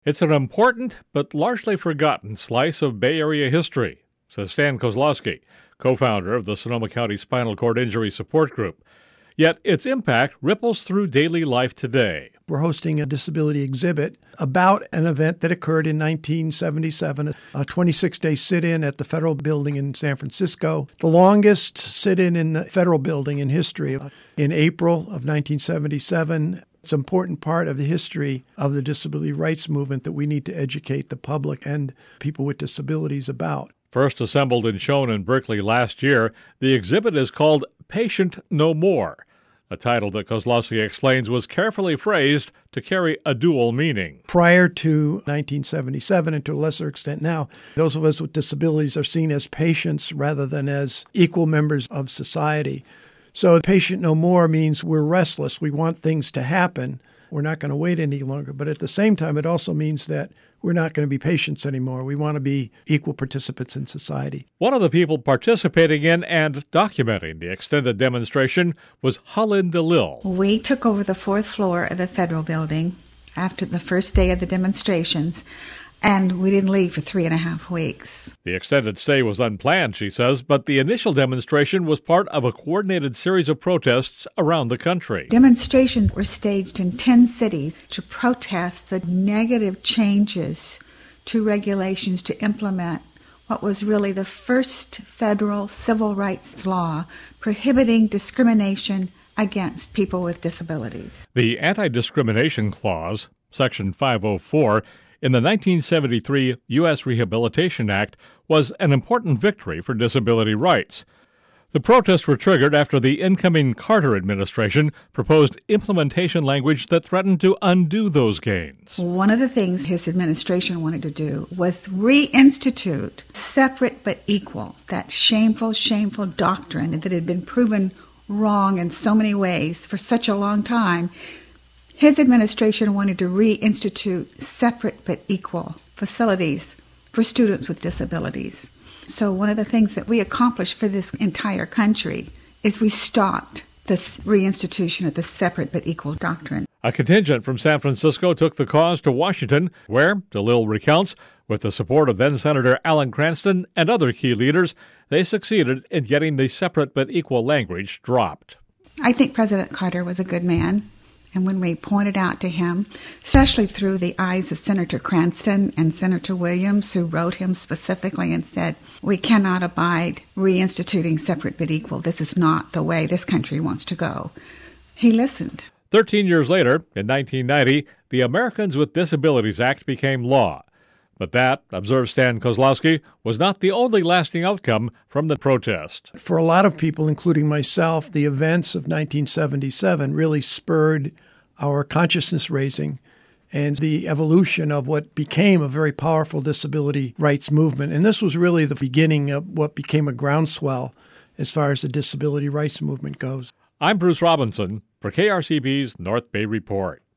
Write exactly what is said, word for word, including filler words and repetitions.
It's an important but largely forgotten slice of Bay Area history, says Stan Kozlowski, co-founder of the Sonoma County Spinal Cord Injury Support Group. Yet its impact ripples through daily life today. We're hosting a disability exhibit about an event that occurred in nineteen seventy-seven, a twenty-six day sit-in at the Federal Building in San Francisco, the longest sit-in in the Federal Building in history. In April of nineteen seventy-seven, it's an important part of the history of the disability rights movement that we need to educate the public and people with disabilities about. First assembled and shown in Berkeley last year, the exhibit is called Patient No More, a title that Kozlowski explains was carefully phrased to carry a dual meaning. Prior to nineteen seventy-seven, and to a lesser extent now, those of us with disabilities are seen as patients rather than as equal members of society. So patient no more means we're restless. We want things to happen. We're not going to wait any longer. But at the same time, it also means that we're not going to be patients anymore. We want to be equal participants in society. One of the people participating in and documenting the extended demonstration was Holland DeLille. We took over the fourth floor of the Federal Building after the first day of the demonstrations, and we didn't leave for three and a half weeks. The extended stay was unplanned, she says, but the initial demonstration was part of a coordinated series of protests around the country. Demonstrations were staged in ten cities to protest the negative changes to regulations to implement what was really the first federal civil rights law prohibiting discrimination against people with disabilities. The Anti-Discrimination Clause, Section five oh four, in the nineteen seventy-three U S Rehabilitation Act was an important victory for disability rights. The protests were triggered after the incoming Carter administration proposed implementation language that threatened to undo those gains. One of the things his administration wanted to do was reinstitute separate but equal, that shameful, shameful doctrine that had been proven wrong in so many ways for such a long time. His administration wanted to reinstitute separate but equal facilities for students with disabilities. So one of the things that we accomplished for this entire country is we stopped this reinstitution of the separate but equal doctrine. A contingent from San Francisco took the cause to Washington, where, DeLille recounts, with the support of then-Senator Alan Cranston and other key leaders, they succeeded in getting the separate but equal language dropped. I think President Carter was a good man. And when we pointed out to him, especially through the eyes of Senator Cranston and Senator Williams, who wrote him specifically and said, we cannot abide reinstituting separate but equal. This is not the way this country wants to go. He listened. Thirteen years later, in nineteen ninety, the Americans with Disabilities Act became law. But that, observes Stan Kozlowski, was not the only lasting outcome from the protest. For a lot of people, including myself, the events of nineteen seventy-seven really spurred our consciousness raising and the evolution of what became a very powerful disability rights movement. And this was really the beginning of what became a groundswell as far as the disability rights movement goes. I'm Bruce Robinson for K R C B's North Bay Report.